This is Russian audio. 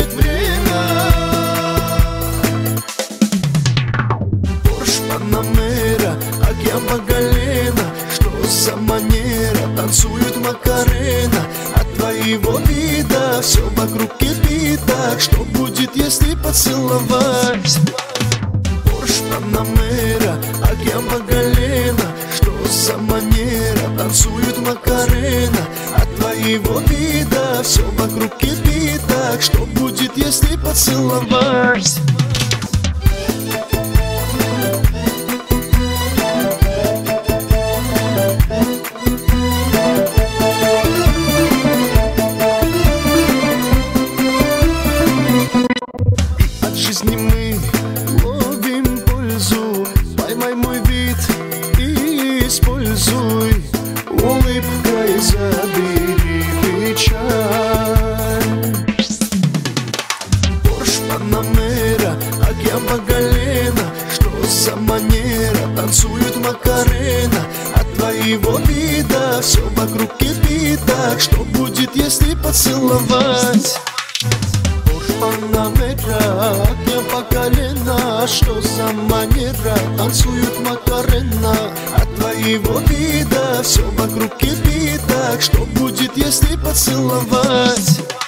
покажет время. Порш Панамера, океан по колено. Что за манера, танцует Макарена. От твоего вида все вокруг кипит. Так что будет, если поцеловать? Порш Панамера, океан по колено. Что за манера, танцует Макарена. От твоего вида все вокруг кипит. Так что будет, если поцеловать? От жизни мы ловим пользу. Поймай мой вид и используй. Улыбкой забери печаль. Порш Панамера, океан по колено. Что за манера, танцует Макарена. От твоего вида все вокруг кипит. Так что будет, если поцеловать? Панамера, океан по колено. Что за манера, танцует Макарена. От твоего вида все вокруг кипит. Так что будет, если поцеловать?